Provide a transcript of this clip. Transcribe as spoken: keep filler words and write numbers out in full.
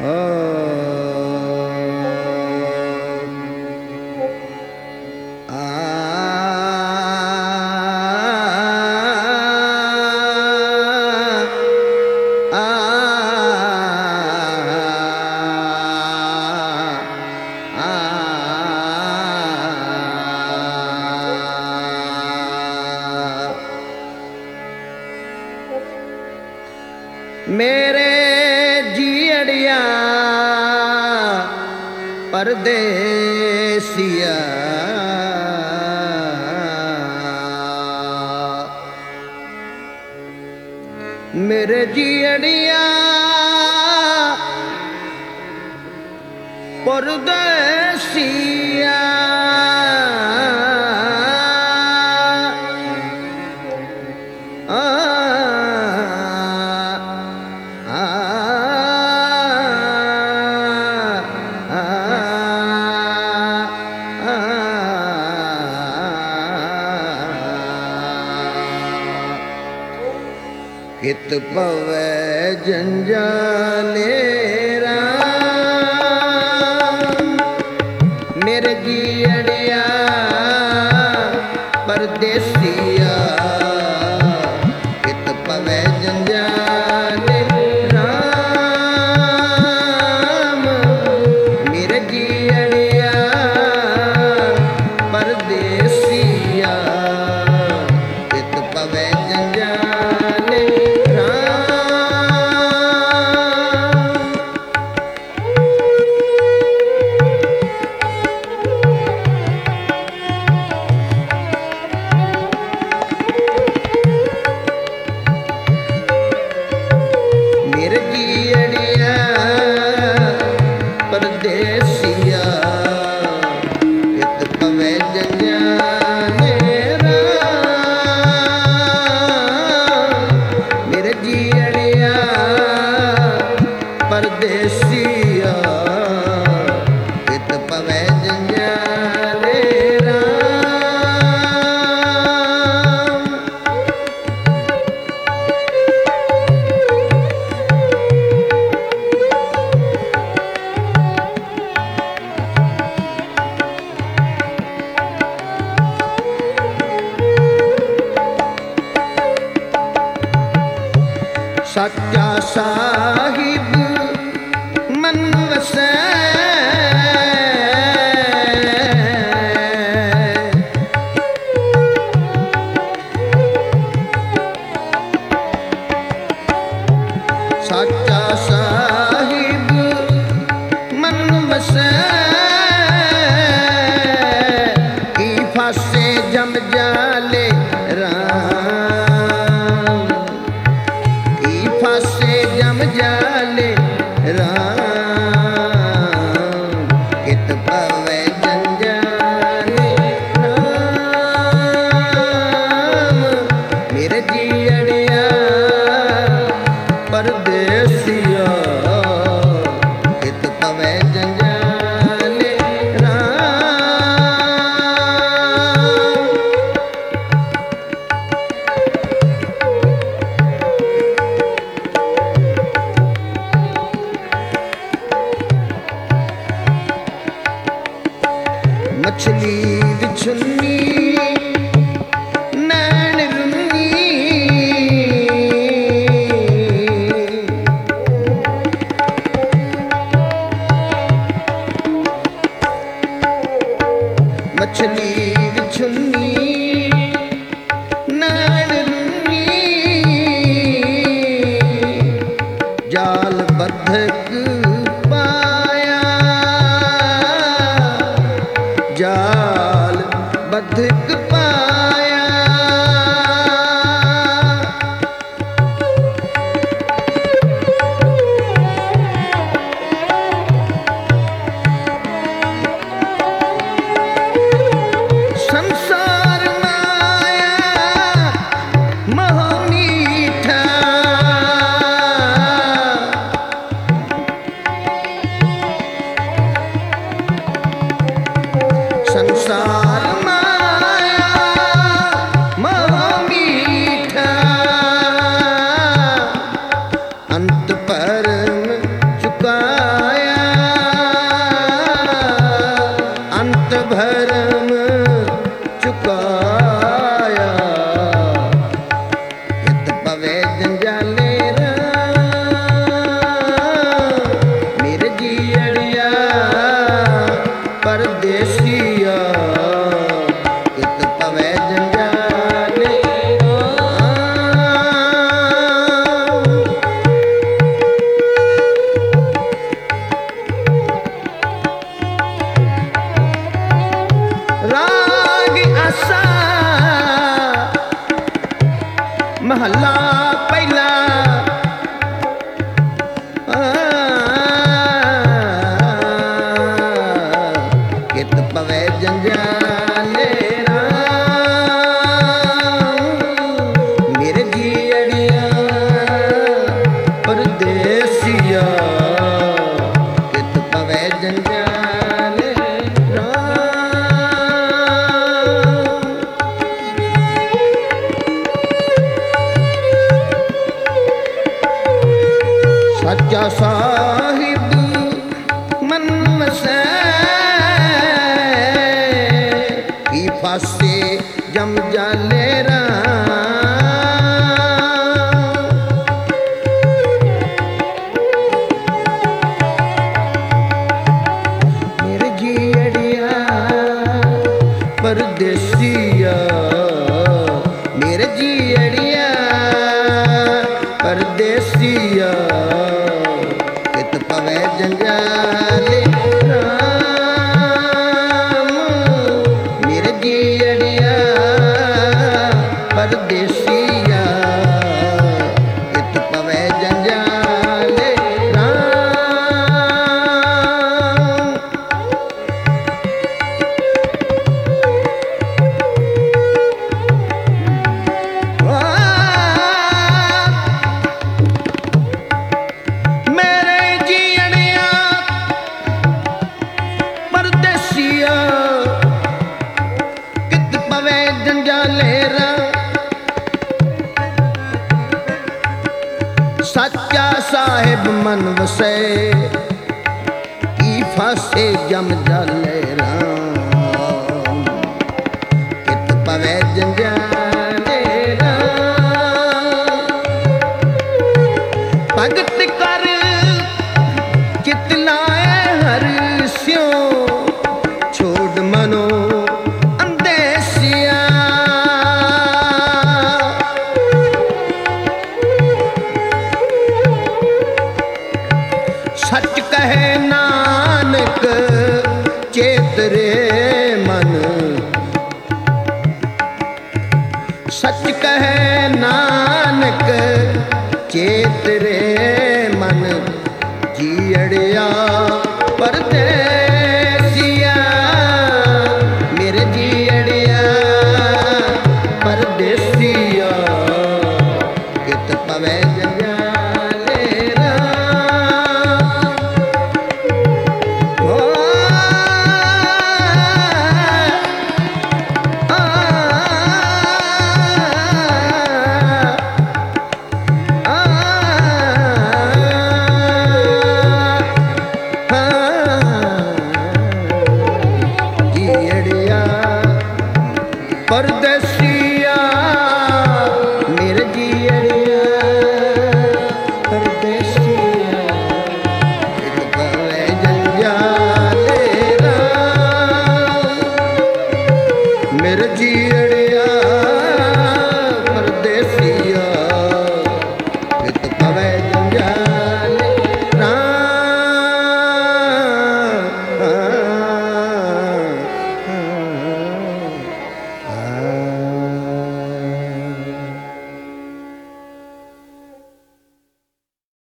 मेरे जीअड़िया परदेसिया मेरे जीअड़िया परदेसिया कित पवै जंजालेरा मेरे जीअड़िया परदेसिया कित पवै जंजालेरा मेरे जीअड़िया परदेसिया कित पवै जंजाले परदेसिया कित पवै जंजाले राम सच्चा साहिब मन वसै सच्चा साहिब मन वसै की फासे जम जाले राम की फासे जम जाले महला पहला कित पवे जंजाले मेरे जीअड़िया परदेसिया कित पवे जंजाले सच्चा साहिब मन वसै की फांसे जम जाले मेरे जीअड़िया परदेसिया मेरे जीअड़िया परदेसिया कित पवे जंजाले राम मेरे जीअड़िया परदेसिया कित पवे जंजाले राम मेरे जीअड़िया परदेसिया कित पवे जंजाले सच्चा साहिब मन वसे की फांसे जम जाले राम कित पवे जंजाले भगत कर चित लाए हर स्यों छोड़ मनो अंदेसिया सच कहे नानक चेत रे मन सच कहे नानक चेत रे मन जीअड़िया परदेसिया मेरे जीअड़िया परदेसिया कित पवे जंजाले ओ आ जीअड़िया परदेसी